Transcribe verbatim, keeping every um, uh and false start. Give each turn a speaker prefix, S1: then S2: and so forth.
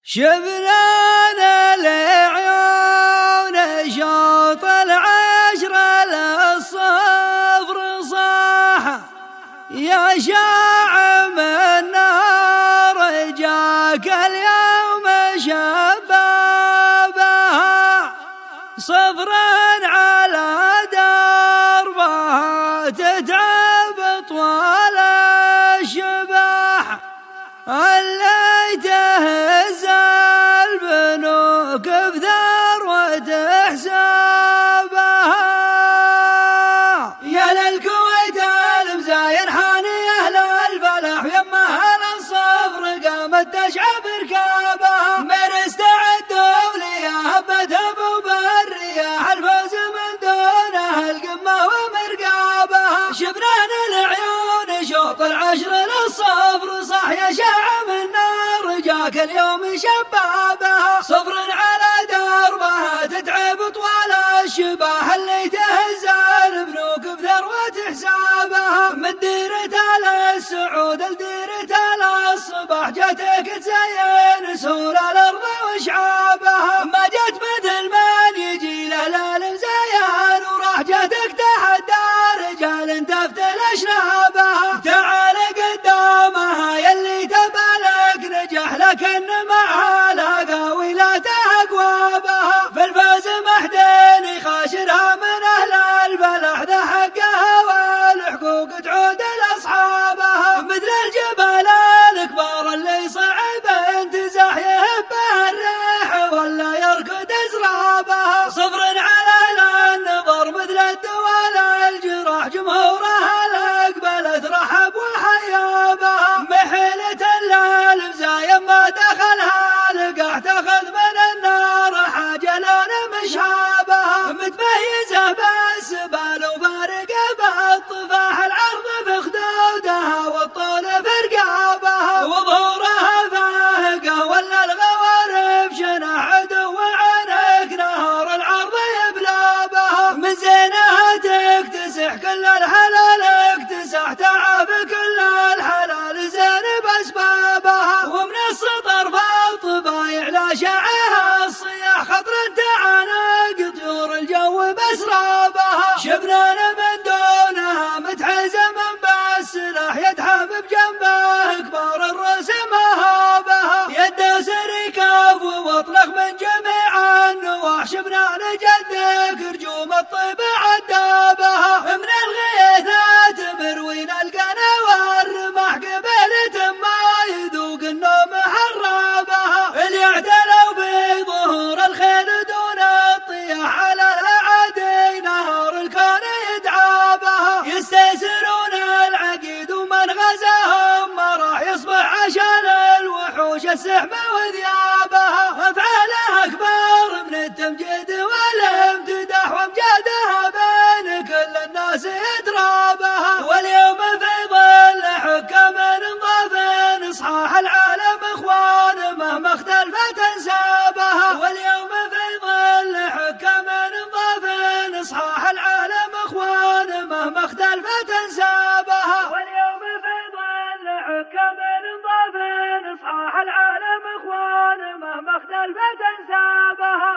S1: شبنا لعيون شوط العشرة للصفر صاح يا شاعم النار جاك اليوم شبابها صفر على دربها تتعب طوال الشباح اللي تهز البنوك بثروة حسابها يا للكويت المزاين حاني أهل الفلاح يما أهل الصفر قامت تشعب ركابها من استعدوا ليها بتهب بالرياح الفوز من دونها القمة ومرقابها شبنان العيون شوط العشر للصفر صح يا شاعم النار جاك اليوم شبابها صفر على دربها تتعب طوال الشباح اللي تهز البنوك بثروة حسابها من ديرة للسعود لديرة للصباح جاتك تزين سهول الأرض وشعابها ما جت مثل من يجي له للمزايان وراح جاتك تحدى رجال تفتل أشنابها تعال قدامها يلي تبالك نجح لكن معها لاقاوي لا تقوابها في الفوز محدين خاشرها من أهل الفلاح ذا حقها والحقوق تعود لأصحابها مثل الجبال الكبار اللي صعب انتزاح يهبها الريح ولا يركض أزرابها صفر على النظر مثل الدوال الجراح جمهورها الأقبلت رحب وحيابها محيلة للمزايم ما دخلها لقاح تاخذ من النار حاجة لون مشابها متميزة بالسبال وفارقة بالطفاح العرض في خدودها والطول في رقابها وظهورها فاهقة ولا الغوارب جناح عدو عنك نهار العرض يبلابها من زينها تكتسح كل الحلال اكتسح تعب كل الحلال زين بأسبابها ومن السطر فالطبايع لا شعها الصياح خطر تعانق طيور الجو بأسرابها شبنان من دونها متحزم بالسلاح يدحف بجنبه كبار الرأس مهابها يده سريكاف واطلق من جميع النواح شبنان جدك رجوم الطيب عدابها من الغيثات مروين القنا والرماح قبيلة ما يذوق النوم حرابها اللي اعتلوا في ظهور الخيل دون الطياح على الأعادي نهار الكون يدعابها يستيسرون العقيد ومن غزاهم ما راح يصبح عشان الوحوش السحمة وذيابها أفعالها أكبر من التمجيد والامتداح وامجادها بين كل الناس يدرابها واليوم في ظل حكام انضاف اصحاح العالم اخوان مهما اختلفت انسابها واليوم في ظل حكام انضاف اصحاح العالم اخوان مهما اختلفت انسابها واليوم في ظل حكام انضاف اصحاح العالم اخوان مهما اختلفت انسابها